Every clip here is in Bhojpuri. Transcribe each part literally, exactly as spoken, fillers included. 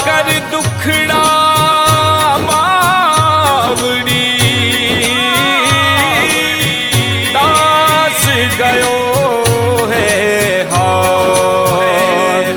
कर दुखड़ा मावड़ी दास गयो है हाय।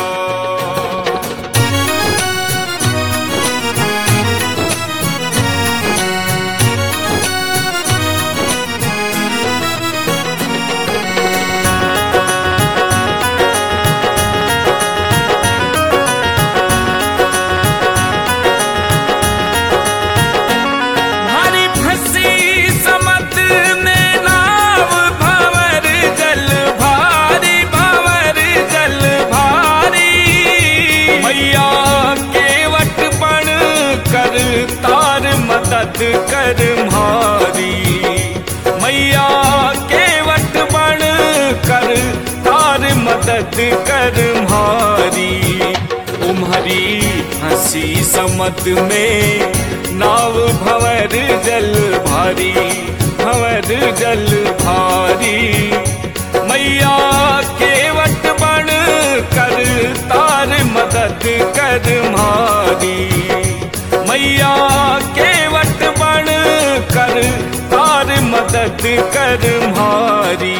भारी फंसी समत में नाव भंवर जल भारी भंवर जल भारी। मैया केवट बन कर तार मदद कर म्हारी। मैया केवट बन कर तार मदद कर म्हारी। तुम्हारी हंसी समत में नाव भंवर जल भारी भंवर जल भारी। मैया केवट बन कर तार मदद कर म्हारी। मैया केवट बन कर तार मदद कर म्हारी।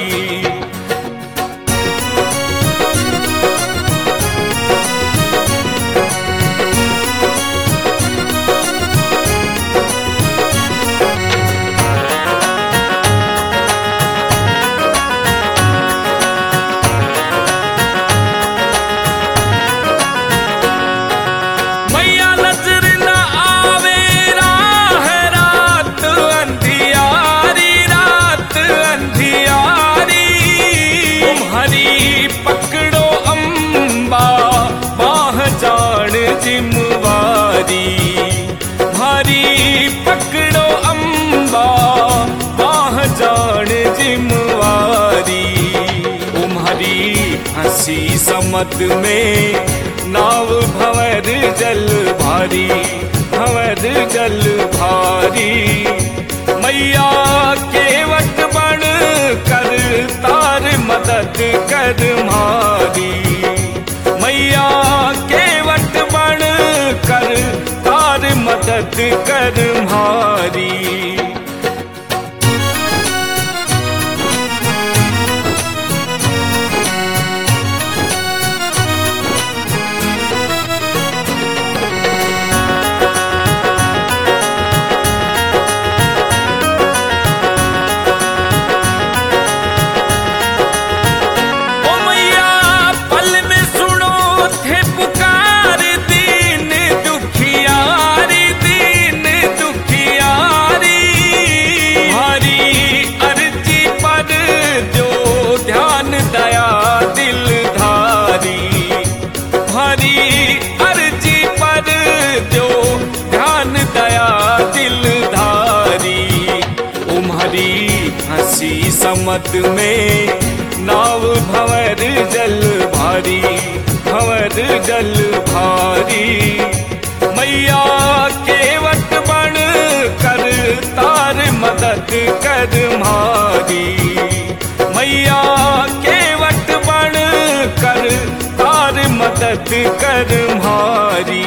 मैया नजर न आवे राह रात अंधियारी रात अंधियारी। तुम्हारी पकड़ो अम्बा बाह जान जिम्मेवारी। भारी पकड़ो अम्बा बाह जान जिम्मेवारी। तुम्हारी हंसी समत में नाव भंवर जल भारी भंवर जल भारी। मैया केवट बन कर तार मदद कर म्हारी। मैया केवट बन कर तार मदद कर म्हारी। ओ मैया पल में सुनो थे पुकार दीन दुखियारी दीन दुखियारी। भारी अर्जी पर जो ध्यान दया दिलधारी। भारी अर्जी पर जो ध्यान दया दिलधारी। तुम्हारी हंसी समत में नाव भंवर जल भारी भंवर जल भारी। मैया केवट बन कर तार मदद कर म्हारी। मैया केवट बन कर तार मदद कर म्हारी।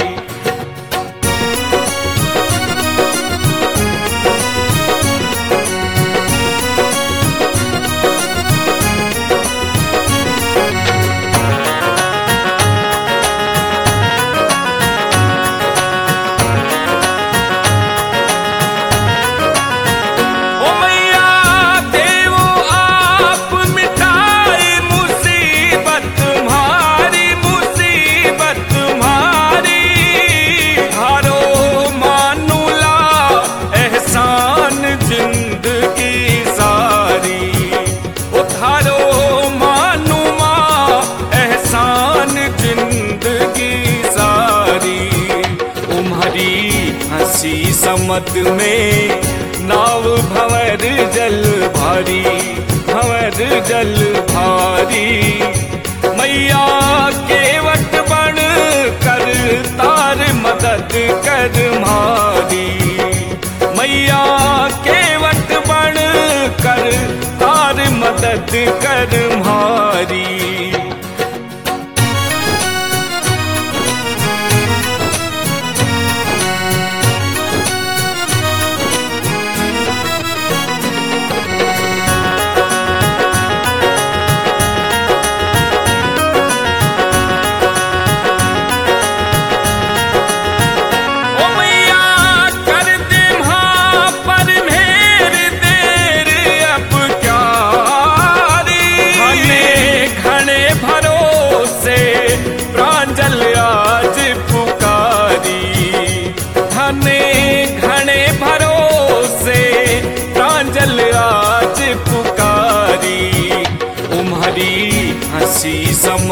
ओ मैया देवो आप मिटाए मुसीबत तुम्हारी मुसीबत तुम्हारी। हारो मानूला एहसान जिंदगी सारी। उधारो मानूमा एहसान जिंदगी सारी। तुम्हारी हंसी समत में नाव भंवर जल भारी भंवर जल भारी। मैया केवट बन कर तार मदद कर म्हारी। मैया केवट बन कर तार मदद कर म्हारी।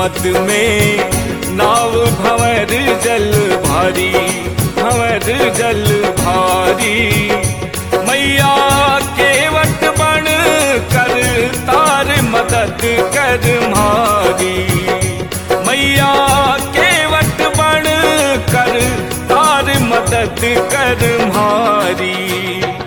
मुसीबत में नाव भंवर जल भारी, भंवर जल भारी। मैया केवट बन कर तार मदद कर मारी, मैया केवट बन कर तार मदद कर मारी।